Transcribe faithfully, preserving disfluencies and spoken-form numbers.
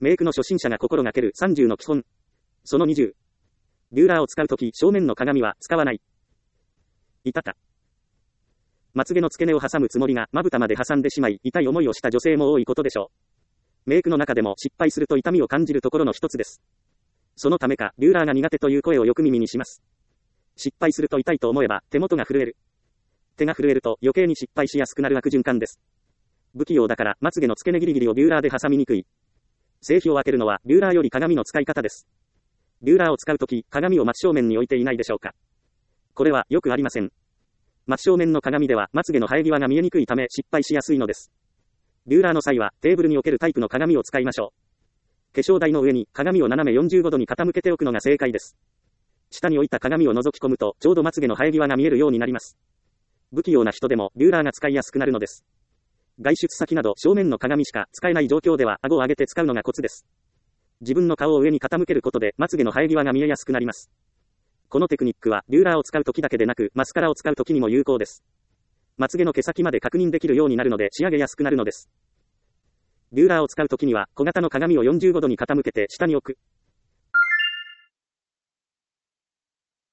メイクの初心者が心がけるさんじゅうの基本。そのにじゅう。ビューラーを使うとき、正面の鏡は使わない。いたた。まつげの付け根を挟むつもりが、まぶたまで挟んでしまい、痛い思いをした女性も多いことでしょう。メイクの中でも失敗すると痛みを感じるところの一つです。そのためか、ビューラーが苦手という声をよく耳にします。失敗すると痛いと思えば、手元が震える。手が震えると余計に失敗しやすくなる悪循環です。不器用だから、まつげの付け根ギリギリをビューラーで挟みにくい。製品を開けるのは、ビューラーより鏡の使い方です。ビューラーを使うとき、鏡を真正面に置いていないでしょうか。これは、よくありません。真正面の鏡では、まつげの生え際が見えにくいため、失敗しやすいのです。ビューラーの際は、テーブルに置けるタイプの鏡を使いましょう。化粧台の上に、鏡を斜めよんじゅうごどに傾けておくのが正解です。下に置いた鏡を覗き込むと、ちょうどまつげの生え際が見えるようになります。不器用な人でも、ビューラーが使いやすくなるのです。外出先など正面の鏡しか使えない状況では、顎を上げて使うのがコツです。自分の顔を上に傾けることで、まつげの生え際が見えやすくなります。このテクニックは、ビューラーを使うときだけでなく、マスカラを使うときにも有効です。まつげの毛先まで確認できるようになるので、仕上げやすくなるのです。ビューラーを使うときには、小型の鏡をよんじゅうごどに傾けて下に置く。